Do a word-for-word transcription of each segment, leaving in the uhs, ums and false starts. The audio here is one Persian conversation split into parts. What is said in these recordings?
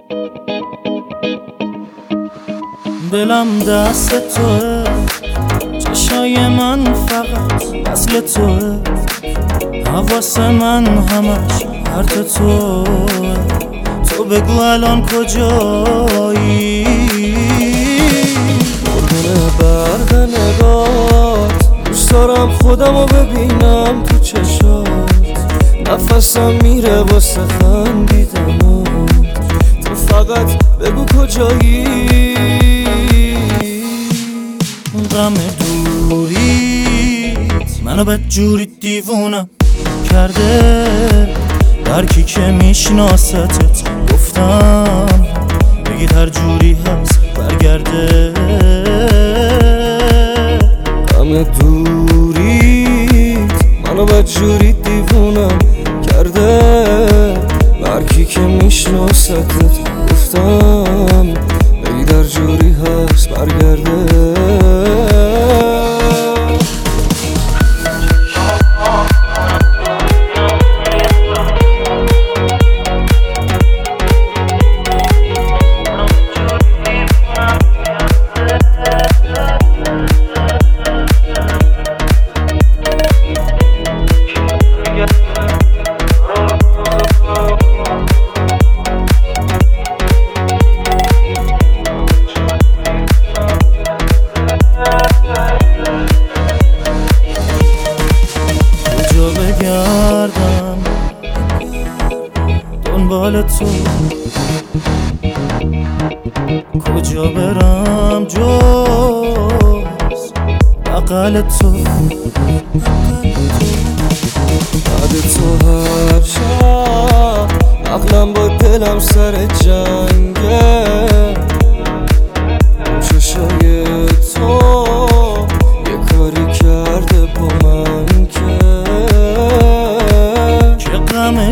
دلم دست توه، چشای من فقط وصل توه، حواس من همش پرت توه. تو بگو الان کجایی؟ قربونه برق نگات، دوست دارم خودمو ببینم تو چشات. نفسم میره واسه خندیدنات، تو فقط بگو کجایی؟ غم دوریت منو بدجوری دیوونم کرده. هرکی که میشناستت گفتم بگید هر جوری هست برگرده. غم دوریت منو بدجوری دیوونم کرده. هرکی که میشناستت گفتم بگید هر جوری هست برگرده. کجا بگردم دنبال تو، کجا برم جز بغل تو. بعد تو هر شب عقلم با دلم سر جنگه. چشای تو یه کاری کرده با من که که غم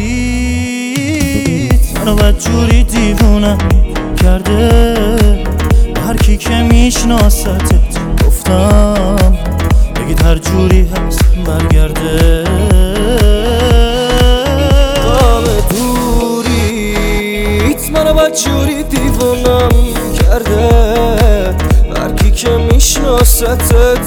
دوریت منو بدجوری دیوونم کرده. هرکی که میشناستت گفتم بگید هر جوری هست برگرده. غم دوریت منو بدجوری دیوونم کرده. هرکی که میشناستت